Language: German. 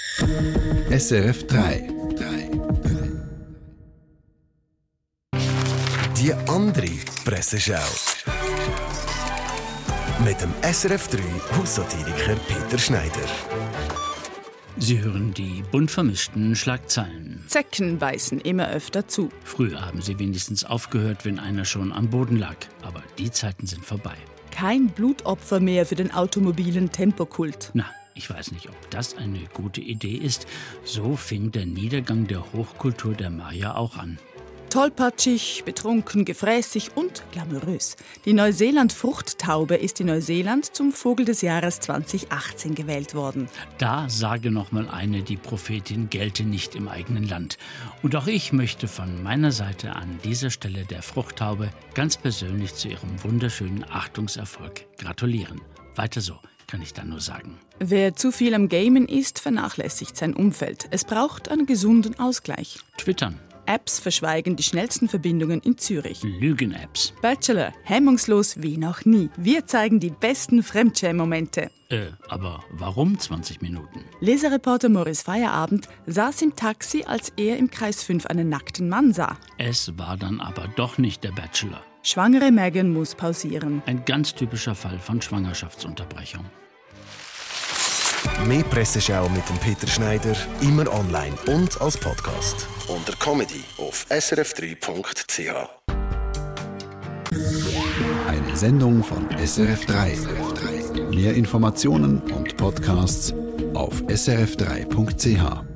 SRF 3. Die andere Presseschau. Mit dem SRF 3 Haussatiriker Peter Schneider. Sie hören die bunt vermischten Schlagzeilen. Zecken beißen immer öfter zu. Früher haben sie wenigstens aufgehört, wenn einer schon am Boden lag. Aber die Zeiten sind vorbei. Kein Blutopfer mehr für den automobilen Tempokult. Na, ich weiß nicht, ob das eine gute Idee ist. So fing der Niedergang der Hochkultur der Maya auch an. Tollpatschig, betrunken, gefräßig und glamourös. Die Neuseeland-Fruchttaube ist in Neuseeland zum Vogel des Jahres 2018 gewählt worden. Da sage noch mal eine, die Prophetin gelte nicht im eigenen Land. Und auch ich möchte von meiner Seite an dieser Stelle der Fruchttaube ganz persönlich zu ihrem wunderschönen Achtungserfolg gratulieren. Weiter so, kann ich dann nur sagen. Wer zu viel am Gamen ist, vernachlässigt sein Umfeld. Es braucht einen gesunden Ausgleich. Twittern. Apps verschweigen die schnellsten Verbindungen in Zürich. Lügen-Apps. Bachelor, hemmungslos wie noch nie. Wir zeigen die besten Fremdschäm-Momente. Aber warum 20 Minuten? Leserreporter Moritz Feierabend saß im Taxi, als er im Kreis 5 einen nackten Mann sah. Es war dann aber doch nicht der Bachelor. Schwangere Megan muss pausieren. Ein ganz typischer Fall von Schwangerschaftsunterbrechung. Mehr Presseschau mit dem Peter Schneider, immer online und als Podcast. Unter Comedy auf srf3.ch. Eine Sendung von SRF 3. Mehr Informationen und Podcasts auf srf3.ch.